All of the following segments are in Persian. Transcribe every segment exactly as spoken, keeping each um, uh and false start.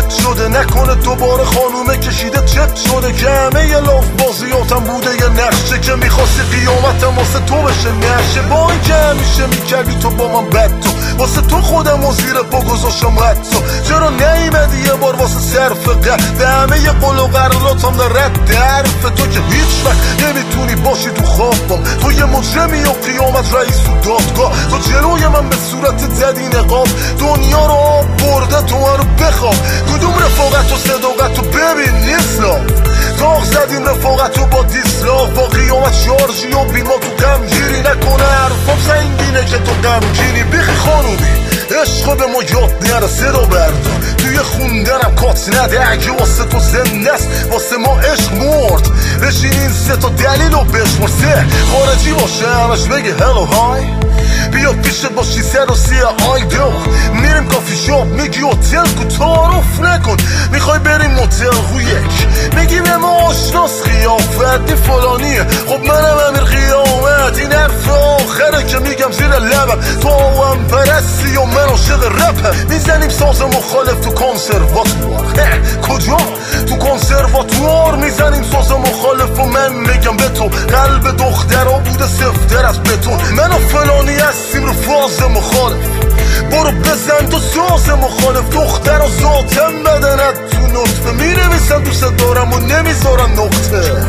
چت شده، نکنه دوباره خانومه کشیده چت شده که همه یه لاف بازیاتم بوده یه نقشه که میخواستی قیامتم واسه تو بشه نشه. با این که همیشه میکردی تو با من بد تو، واسه تو خودم و زیر پا گذاشتم حتی. چرا نیمدی یه بار واسه صرف قد به همه یه قول و قراراتم در رد درف تو که هیچ وقت نمیتونی باشی تو خوابم. تو یه مجرمی و قیامت رئیس و دادگاه، تو جلوی من به صورت زدی نقاب، دنیا رو آب برده تو من رو بخواب. کدوم رفاقت و صداقت رو ببین نیسلا، داغ زدیم رفاقت رو با دیسلاف. با قیامت شارژی و بیما تو غمگیری، نکنه حرفم سنگینه که تو غمگینی. بیخی خانومی عشق به ما یاد نره، صدا بردار توی خوندنم کات نده. اگه واسه تو زنده است واسه ما عشق مرد، بشین این سه تا دلیل رو بشمار. سه خارجی باشه همش بگه هلو های، بیا پیشت باشی سر و سیه آی دو. میریم کافی شاپ میگی هتل کو، تعارف نکن میخوای بریم موتل خو یک. میگی به ما آشناس قیافت فلانیه، خب منم امیر قیامت. این حرف آخره که میگم زیر لبم، تو هم پرستی و من عاشق رپم. میزنیم ساز مخالف تو کنسرواتوار، کجا؟ تو کنسرواتوار میزنیم ساز مخالف و من میگم به تو قلب دخترها بوده سفتر از بتون. من و فلانی هستیم رو فاز مخالف، برو بزن تو ساز مخالف. دختر و ذاتم بدنت تو نطفه، مینویسن دوست دارم و نمیذارن نقطه.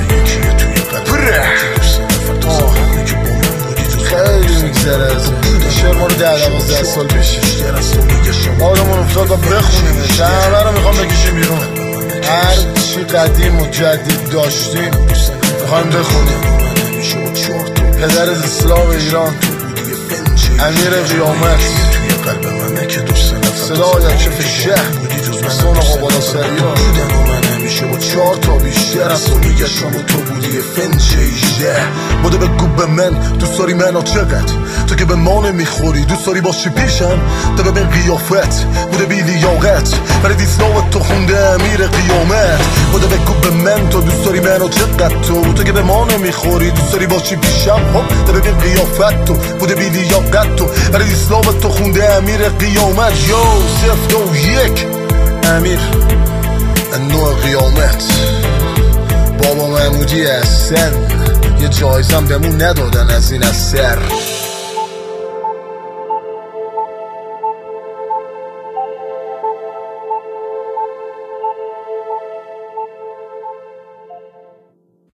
خیلی میگذره از این شعر ما رو ده دوازده سال پیش آدمون افتاد و بخونیم، همه رو میخوام بکشیم بیرون. هر چی قدیم و جدید داشتیم میخوایم بخونیم. پدر از اسلام ایران امیر قیامت، صدای کف شهر سون آقا بالا سریان با چهار تا بیشتر از تو میگشم و تو بودی فنچه ایجده. بوده بگو به من دوست داری منو چقدر، تو که به ما نمیخوری دوست داری باشی پیشم. تا به من قیافت بوده بی لیاقت، برای دیسلاوت تو خونده امیر قیامت. بوده بگو به من تو دوست داری منو چقدر، تو تو که به ما نمیخوری دوست داری باشی پیشم. خب تا به من قیافت تو بوده بی لیاقت، تو برای دیسلاوت تو خونده امیر قیامت. یو صفت و یک امیر نوع قیامت. بابا محمودی هستن، یه جایزم بهمون ندادن از این اثر.